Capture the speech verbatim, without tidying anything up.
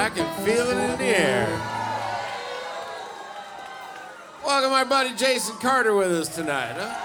I can feel it in the air. Welcome my buddy Jason Carter with us tonight, huh?